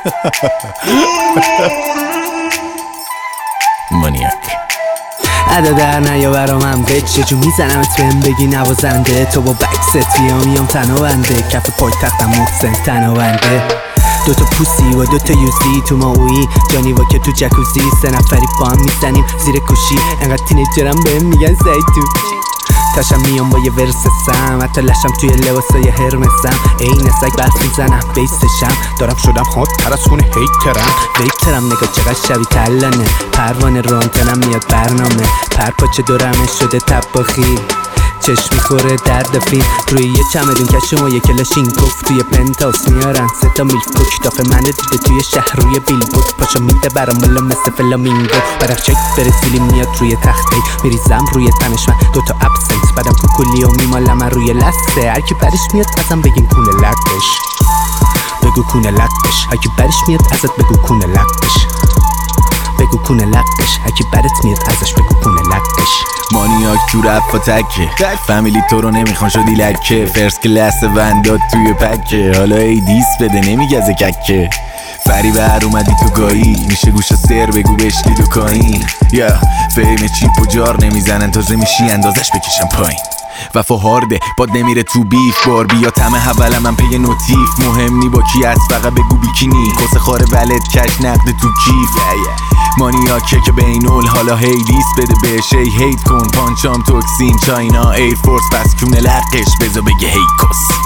مانیاک ادا در نیا برا من بچه جو میزنمت بهم بگی نوازنده. تو با بکست میام تنابنده، کف پای تختم محسن تنابنده. دوتا پوسی و دوتا یوزی تو ماوی، جانی و که تو جکوزی، 3 نفری با هم میزنیم زیر کشی. انقدر تینیجرم بهم میگن زیتو، تاشم میام با یه ورسسم، حتی لشم توی لباسای هرمسم. این سگ برف میزنم بیستشم، دارم شدم خود تر از خونه ویترم نگاه چقدر شبیه تلانه. پروانه رانتنم میاد برنامه، پرپاچه دورمه شده تباخی. چشم میخوره درد فیلم روی یه چمدون کشم و یه کلاشینکوف توی پنتاوس میارن 3 تا میلف کوک. منو دیده توی شهر روی بیلبورد، پاشو میده برام ملا مثل فلامینگو. برخشک برزیلی میاد روی تخته، میریزم روی تنش من 2 تا ابسنت، بعدم کوکولی و میمالم روی لسته. هرکی برش میاد ازم بگین کونه لقش، بگو کونه لقش. هرکی برش میاد ازت بگو کونه لقش، بگو کونه لقش. هرکی برت میاد ازش بگو کونه لقش. مانیاک تو رفا تکه، فامیلی تو رو نمیخوان شدی لکه. فرست کلاس ونداد توی پکه، حالا ای دیس بده نمیگزه ککه. فری بر اومدی تو گایی، میشه گوشا سر بگو بشکی دو کاین. یا فیم چیپ و جار نمیزنن تازه میشی اندازش بکشم پایین. وفا هارده باد نمیره تو بیف، باربی یا تم حولم من پی نوتیف. مهم نی با کی از فقط بگو بیکینی، کس خاره ولد کش نقد تو کیف. مانیاکه که بینول حالا هیدیس بده بهش ای هیت کن. پانچام توکسین چاینا ایر فورس، پس کونه لقش بزا بگه هی کس.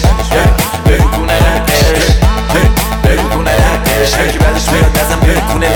هرکی بعدش میاد ازم بگو کونه